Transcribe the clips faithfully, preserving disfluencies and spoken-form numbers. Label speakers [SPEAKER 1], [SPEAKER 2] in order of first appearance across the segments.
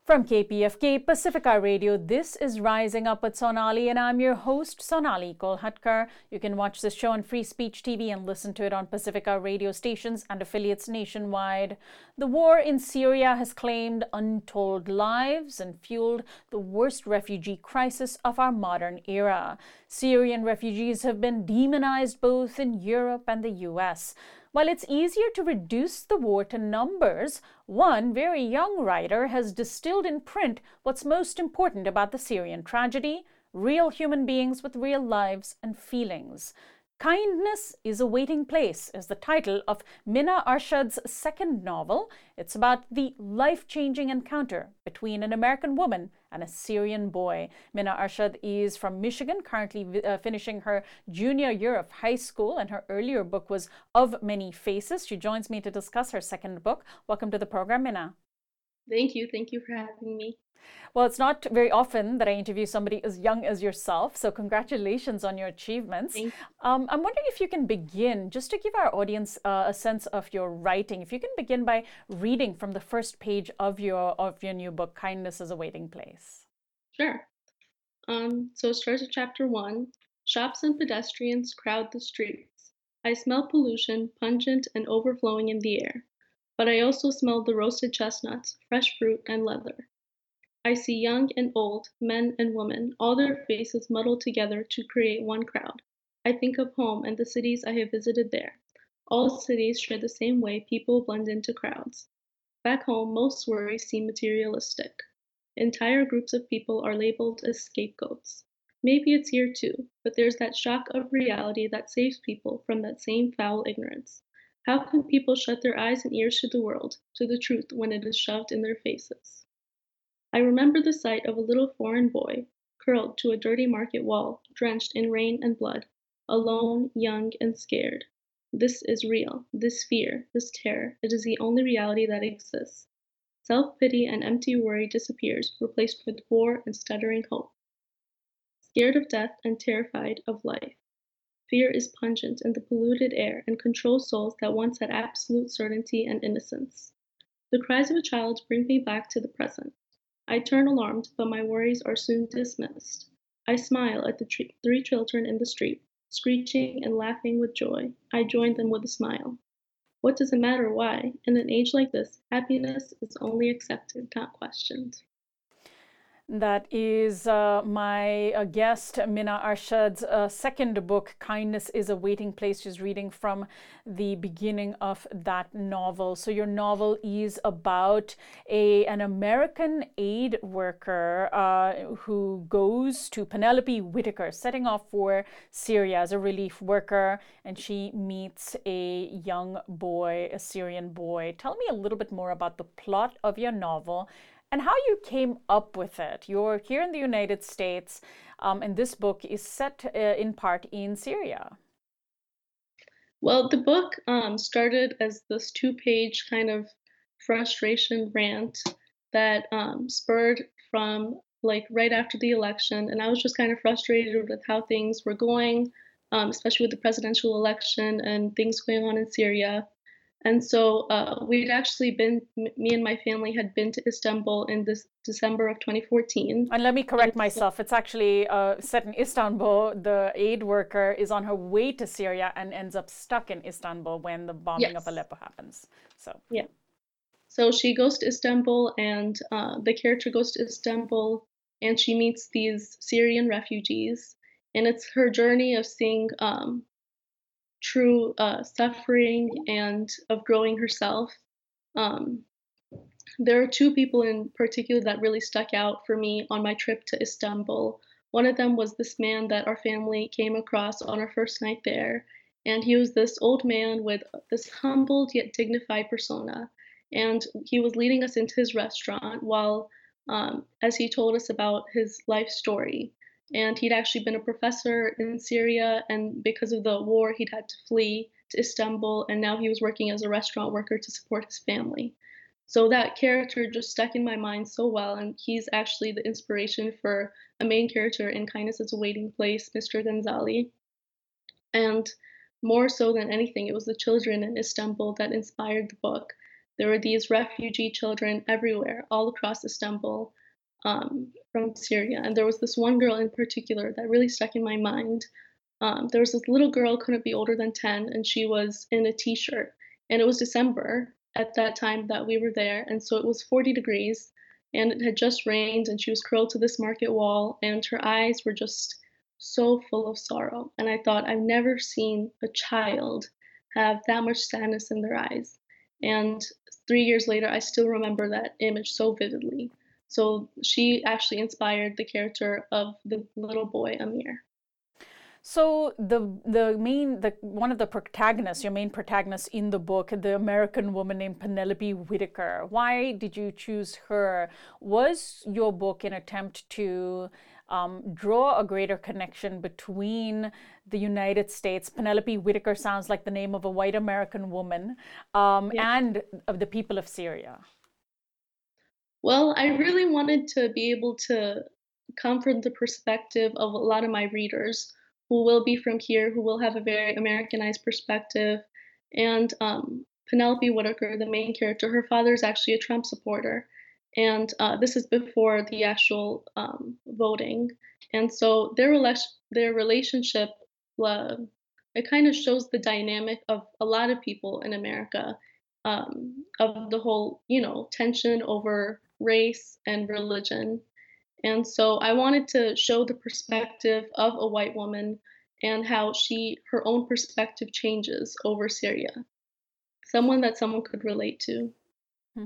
[SPEAKER 1] From K P F K Pacifica Radio, this is Rising Up with Sonali, and I'm your host, Sonali Kolhatkar. You can watch this show on Free Speech T V and listen to it on Pacifica radio stations and affiliates nationwide. The war in Syria has claimed untold lives and fueled the worst refugee crisis of our modern era. Syrian refugees have been demonized both in Europe and the U S. While it's easier to reduce the war to numbers, one very young writer has distilled in print what's most important about the Syrian tragedy: real human beings with real lives and feelings. Kindness is a Waiting Place is the title of Mina Arshad's second novel. It's about the life-changing encounter between an American woman and a Syrian boy. Mina Arshad is from Michigan, currently uh, finishing her junior year of high school, and her earlier book was Of Many Faces. She joins me to discuss her second book. Welcome to the program, Mina.
[SPEAKER 2] Thank you. Thank you for having me.
[SPEAKER 1] Well, it's not very often that I interview somebody as young as yourself, so congratulations on your achievements. Um, I'm wondering if you can begin, just to give our audience uh, a sense of your writing, if you can begin by reading from the first page of your of your new book, Kindness is a Waiting Place.
[SPEAKER 2] Sure. Um, so it starts at chapter one. Shops and pedestrians crowd the streets. I smell pollution, pungent and overflowing in the air. But I also smell the roasted chestnuts, fresh fruit, and leather. I see young and old, men and women, all their faces muddled together to create one crowd. I think of home and the cities I have visited there. All cities share the same way people blend into crowds. Back home, most worries seem materialistic. Entire groups of people are labeled as scapegoats. Maybe it's here too, but there's that shock of reality that saves people from that same foul ignorance. How can people shut their eyes and ears to the world, to the truth, when it is shoved in their faces? I remember the sight of a little foreign boy, curled to a dirty market wall, drenched in rain and blood, alone, young, and scared. This is real, this fear, this terror, it is the only reality that exists. Self-pity and empty worry disappears, replaced with war and stuttering hope. Scared of death and terrified of life. Fear is pungent in the polluted air and controls souls that once had absolute certainty and innocence. The cries of a child bring me back to the present. I turn alarmed, but my worries are soon dismissed. I smile at the tre- three children in the street, screeching and laughing with joy. I join them with a smile. What does it matter why? In an age like this, happiness is only accepted, not questioned.
[SPEAKER 1] That is uh, my uh, guest, Mina Arshad's uh, second book, Kindness is a Waiting Place. She's reading from the beginning of that novel. So your novel is about a an American aid worker uh, who goes to Penelope Whitaker, setting off for Syria as a relief worker, and she meets a young boy, a Syrian boy. Tell me a little bit more about the plot of your novel and how you came up with it. You're here in the United States, um, and this book is set uh, in part in Syria.
[SPEAKER 2] Well, the book um, started as this two-page kind of frustration rant that um, spurred from like right after the election, and I was just kind of frustrated with how things were going, um, especially with the presidential election and things going on in Syria. And so uh, we'd actually been, m- me and my family had been to Istanbul in this December of twenty fourteen.
[SPEAKER 1] And let me
[SPEAKER 2] And
[SPEAKER 1] correct myself. It's actually uh, set in Istanbul. The aid worker is on her way to Syria and ends up stuck in Istanbul when the bombing of
[SPEAKER 2] yes,
[SPEAKER 1] Aleppo happens. So,
[SPEAKER 2] yeah. So she goes to Istanbul, and uh, the character goes to Istanbul, and she meets these Syrian refugees, and it's her journey of seeing um, true uh, suffering and of growing herself. Um, there are two people in particular that really stuck out for me on my trip to Istanbul. One of them was this man that our family came across on our first night there, and he was this old man with this humbled yet dignified persona. And he was leading us into his restaurant while, um, as he told us about his life story. And he'd actually been a professor in Syria, and because of the war, he'd had to flee to Istanbul, and now he was working as a restaurant worker to support his family. So that character just stuck in my mind so well, and he's actually the inspiration for a main character in Kindness is a Waiting Place, Mister Gonzali. And more so than anything, it was the children in Istanbul that inspired the book. there were these refugee children everywhere, all across Istanbul, um, from Syria. And there was this one girl in particular that really stuck in my mind. Um, there was this little girl, couldn't be older than ten, and she was in a t-shirt. And it was December at that time that we were there, and so it was forty degrees, and it had just rained, and she was curled to this market wall, and her eyes were just so full of sorrow. And I thought, I've never seen a child have that much sadness in their eyes. And three years later, I still remember that image so vividly. So she actually inspired the character of the little boy, Amir.
[SPEAKER 1] So the the main the one of the protagonists, your main protagonist in the book, the American woman named Penelope Whitaker. Why did you choose her? Was your book an attempt to um, draw a greater connection between the United States? Penelope Whitaker sounds like the name of a white American woman, um,
[SPEAKER 2] Yeah.
[SPEAKER 1] and of the people of Syria.
[SPEAKER 2] Well, I really wanted to be able to come from the perspective of a lot of my readers who will be from here, who will have a very Americanized perspective. And um, Penelope Whitaker, the main character, her father is actually a Trump supporter. And uh, this is before the actual um, voting. And so their, rela- their relationship, uh, it kind of shows the dynamic of a lot of people in America, um, of the whole, you know, tension over race and religion. And so I wanted to show the perspective of a white woman and how she her own perspective changes over Syria. Someone that someone could relate to.
[SPEAKER 1] Hmm.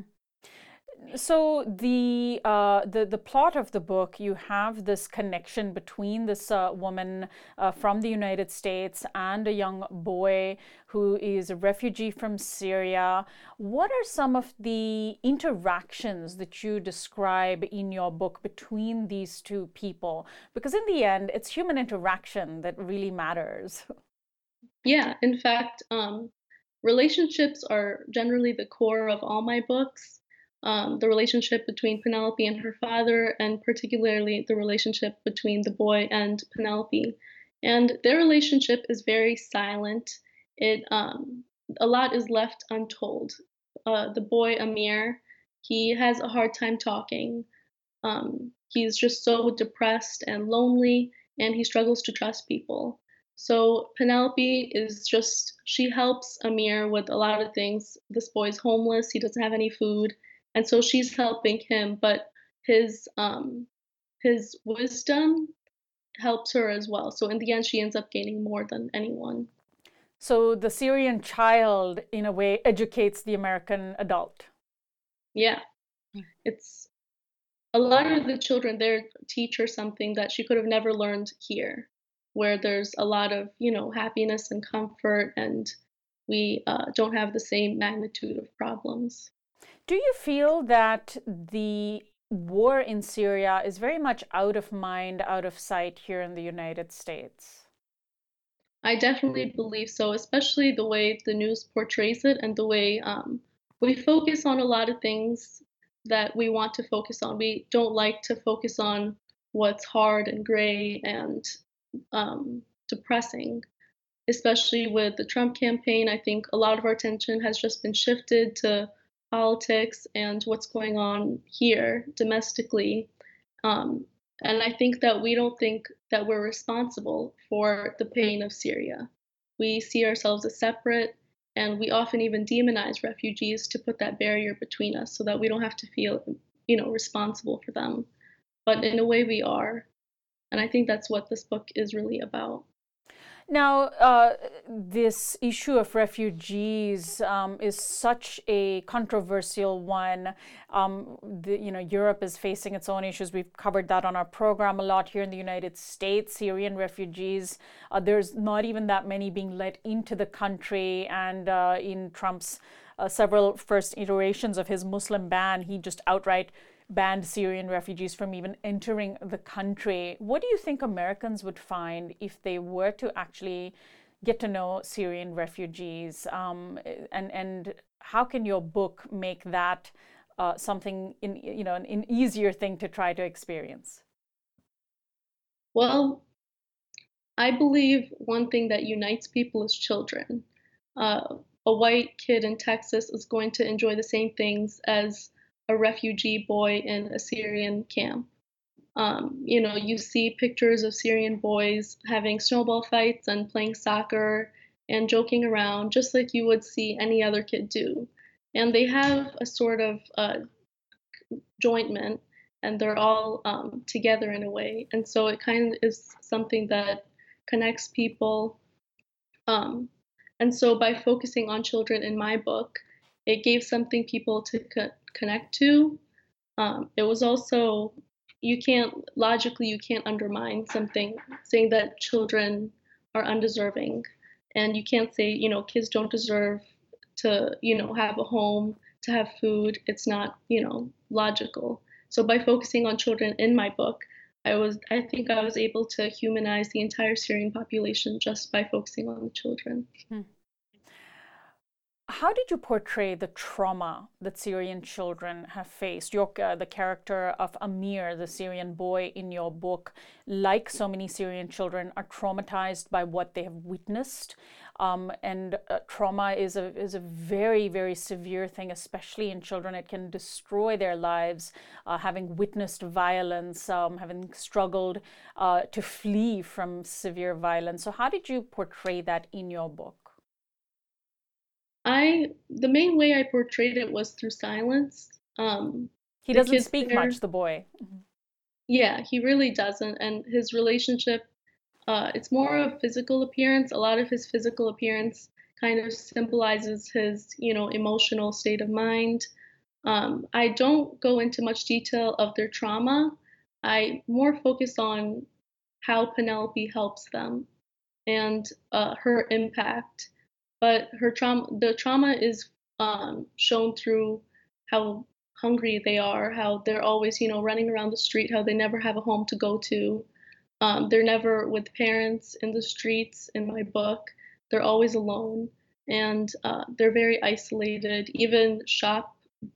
[SPEAKER 1] So the uh, the the plot of the book, you have this connection between this uh, woman uh, from the United States and a young boy who is a refugee from Syria. What are some of the interactions that you describe in your book between these two people? Because in the end, it's human interaction that really matters.
[SPEAKER 2] Yeah, in fact, um, relationships are generally the core of all my books. Um, the relationship between Penelope and her father, and particularly the relationship between the boy and Penelope. And their relationship is very silent. It um, a lot is left untold. Uh, the boy Amir, he has a hard time talking. Um, he's just so depressed and lonely, and he struggles to trust people. So Penelope is just she helps Amir with a lot of things. This boy's homeless, he doesn't have any food, and so she's helping him, but his um his wisdom helps her as well. So in the end she ends up gaining more than anyone.
[SPEAKER 1] So the Syrian child, in a way, educates the American adult.
[SPEAKER 2] Yeah. It's a lot of the children there teach her something that she could have never learned here, where there's a lot of, you know, happiness and comfort, and we uh, don't have the same magnitude of problems.
[SPEAKER 1] Do you feel that the war in Syria is very much out of mind, out of sight here in the United States?
[SPEAKER 2] I definitely believe so, especially the way the news portrays it and the way um, we focus on a lot of things that we want to focus on. We don't like to focus on what's hard and gray and um, depressing. Especially with the Trump campaign, I think a lot of our attention has just been shifted to politics and what's going on here domestically. Um, and I think that we don't think that we're responsible for the pain of Syria. We see ourselves as separate, and we often even demonize refugees to put that barrier between us so that we don't have to feel, you know, responsible for them. But in a way, we are. And I think that's what this book is really about.
[SPEAKER 1] Now, uh, this issue of refugees um, is such a controversial one. Um, the, you know, Europe is facing its own issues. We've covered that on our program a lot here in the United States. Syrian refugees, uh, there's not even that many being let into the country. And uh, in Trump's uh, several first iterations of his Muslim ban, he just outright banned Syrian refugees from even entering the country. What do you think Americans would find if they were to actually get to know Syrian refugees? Um, and and how can your book make that uh, something in you know an, an easier thing to try to experience?
[SPEAKER 2] Well, I believe one thing that unites people is children. Uh, a white kid in Texas is going to enjoy the same things as a refugee boy in a Syrian camp. Um, you know, you see pictures of Syrian boys having snowball fights and playing soccer and joking around just like you would see any other kid do. And they have a sort of uh, jointment and they're all um, together in a way. And so it kind of is something that connects people. Um, and so by focusing on children in my book, it gave something people to co- connect to. Um, it was also, you can't, logically, you can't undermine something saying that children are undeserving. And you can't say, you know, kids don't deserve to, you know, have a home, to have food. It's not, you know, logical. So by focusing on children in my book, I was, I think I was able to humanize the entire Syrian population just by focusing on the children.
[SPEAKER 1] Hmm. How did you portray the trauma that Syrian children have faced? Your, uh, the character of Amir, the Syrian boy in your book, like so many Syrian children, are traumatized by what they have witnessed. Um, and uh, trauma is a, is a very, very severe thing, especially in children. It can destroy their lives, uh, having witnessed violence, um, having struggled uh, to flee from severe violence. So how did you portray that in your book?
[SPEAKER 2] I the main way I portrayed it was through silence. Um,
[SPEAKER 1] He
[SPEAKER 2] the
[SPEAKER 1] doesn't
[SPEAKER 2] kids
[SPEAKER 1] speak
[SPEAKER 2] there,
[SPEAKER 1] much, the boy. Mhm.
[SPEAKER 2] yeah, he really doesn't, and his relationship, uh, it's more of physical appearance. A lot of his physical appearance kind of symbolizes his, you know, emotional state of mind. Um, I don't go into much detail of their trauma. I more focus on how Penelope helps them and uh, her impact. But her trauma, the trauma is um, shown through how hungry they are, how they're always, you know, running around the street, how they never have a home to go to. Um, they're never with parents in the streets in my book. They're always alone, and uh, they're very isolated. Even shop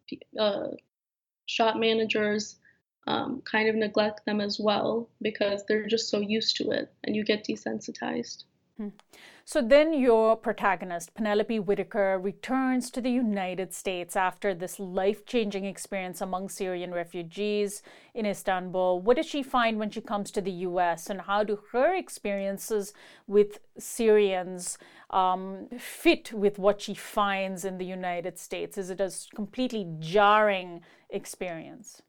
[SPEAKER 2] uh, shop managers um, kind of neglect them as well because they're just so used to it, and you get desensitized.
[SPEAKER 1] Hmm. So then your protagonist, Penelope Whitaker, returns to the United States after this life-changing experience among Syrian refugees in Istanbul. What does she find when she comes to the U S, and how do her experiences with Syrians um, fit with what she finds in the United States? Is it a completely jarring experience?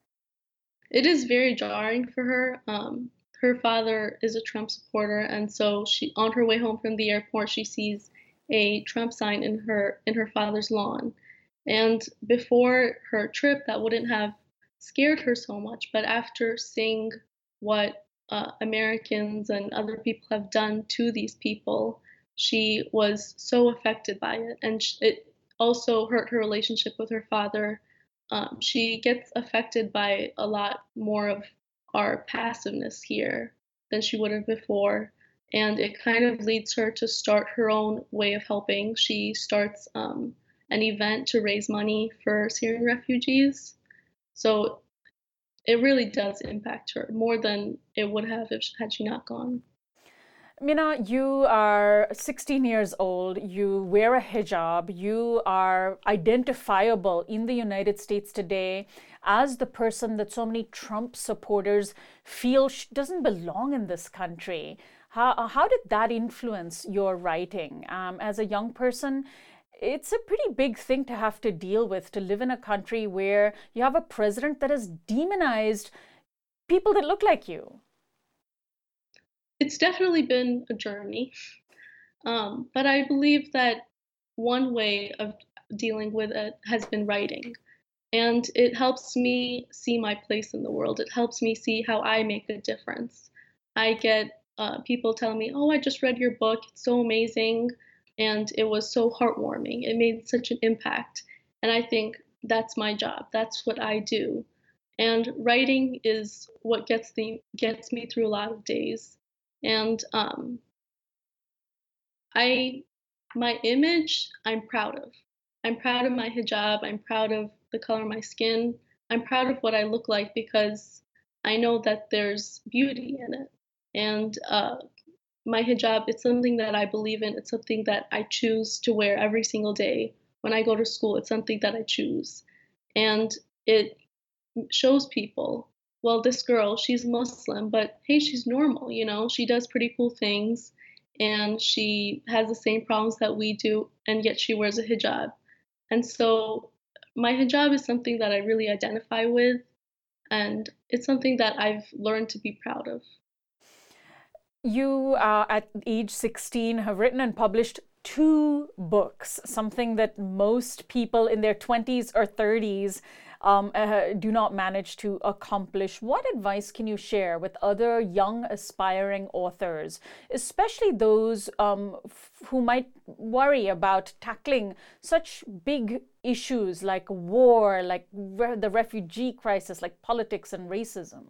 [SPEAKER 2] It is very jarring for her. Um, her father is a Trump supporter, and so she, on her way home from the airport, she sees a Trump sign in her in her father's lawn. And before her trip, that wouldn't have scared her so much, but after seeing what uh, Americans and other people have done to these people, she was so affected by it, and sh- it also hurt her relationship with her father. Um, she gets affected by a lot more of our passiveness here than she would have before. And it kind of leads her to start her own way of helping. She starts um, an event to raise money for Syrian refugees. So it really does impact her more than it would have if had she not gone.
[SPEAKER 1] Mina, you are sixteen years old, you wear a hijab, you are identifiable in the United States today as the person that so many Trump supporters feel sh- doesn't belong in this country. How, uh, how did that influence your writing? Um, as a young person, it's a pretty big thing to have to deal with, to live in a country where you have a president that has demonized people that look like you.
[SPEAKER 2] It's definitely been a journey. Um, but I believe that one way of dealing with it has been writing. And it helps me see my place in the world. It helps me see how I make a difference. I get uh, people telling me, "Oh, I just read your book. It's so amazing." And it was so heartwarming. It made such an impact. And I think that's my job. That's what I do. And writing is what gets the gets me through a lot of days. And um, I my image, I'm proud of. I'm proud of my hijab, I'm proud of the color of my skin. I'm proud of what I look like because I know that there's beauty in it. And uh, my hijab, it's something that I believe in. It's something that I choose to wear every single day. When I go to school, it's something that I choose. And it shows people, well, this girl, she's Muslim, but hey, she's normal, you know? She does pretty cool things and she has the same problems that we do, and yet she wears a hijab. And so my hijab is something that I really identify with, and it's something that I've learned to be proud of.
[SPEAKER 1] You, uh, at age sixteen, have written and published two books, something that most people in their twenties or thirties um, uh, do not manage to accomplish. What advice can you share with other young aspiring authors, especially those um, f- who might worry about tackling such big issues like war, like re- the refugee crisis, like politics and racism?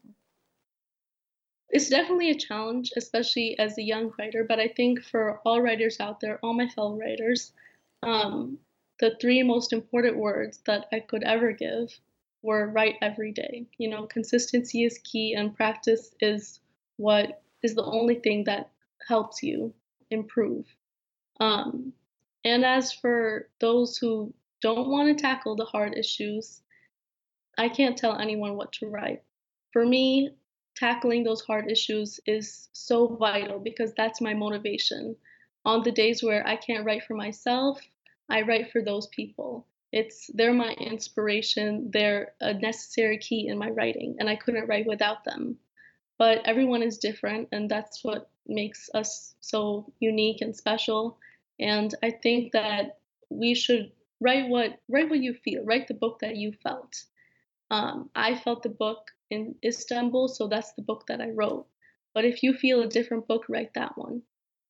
[SPEAKER 2] It's definitely a challenge, especially as a young writer, but I think for all writers out there, all my fellow writers, um, the three most important words that I could ever give were write every day. You know, consistency is key, and practice is what is the only thing that helps you improve. Um, and as for those who don't want to tackle the hard issues, I can't tell anyone what to write. For me, tackling those hard issues is so vital because that's my motivation. On the days where I can't write for myself, I write for those people. It's they're my inspiration, they're a necessary key in my writing, and I couldn't write without them. But everyone is different, and that's what makes us so unique and special. And I think that we should write what write what you feel, write the book that you felt. um, I felt the book in Istanbul, so that's the book that I wrote. But if you feel a different book, write that one.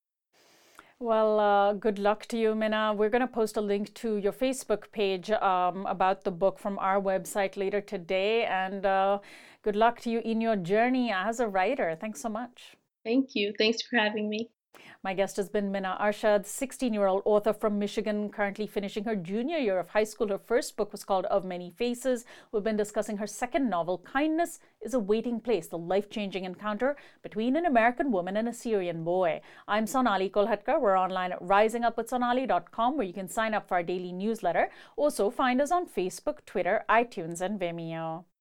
[SPEAKER 1] Well, uh, good luck to you, Minna. We're going to post a link to your Facebook page um, about the book from our website later today. And uh, good luck to you in your journey as a writer. Thanks so much.
[SPEAKER 2] Thank you. Thanks for having me.
[SPEAKER 1] My guest has been Minna Arshad, sixteen-year-old author from Michigan, currently finishing her junior year of high school. Her first book was called Of Many Faces. We've been discussing her second novel, Kindness is a Waiting Place, the life-changing encounter between an American woman and a Syrian boy. I'm Sonali Kolhatkar. We're online at rising up with sonali dot com, where you can sign up for our daily newsletter. Also, find us on Facebook, Twitter, iTunes, and Vimeo.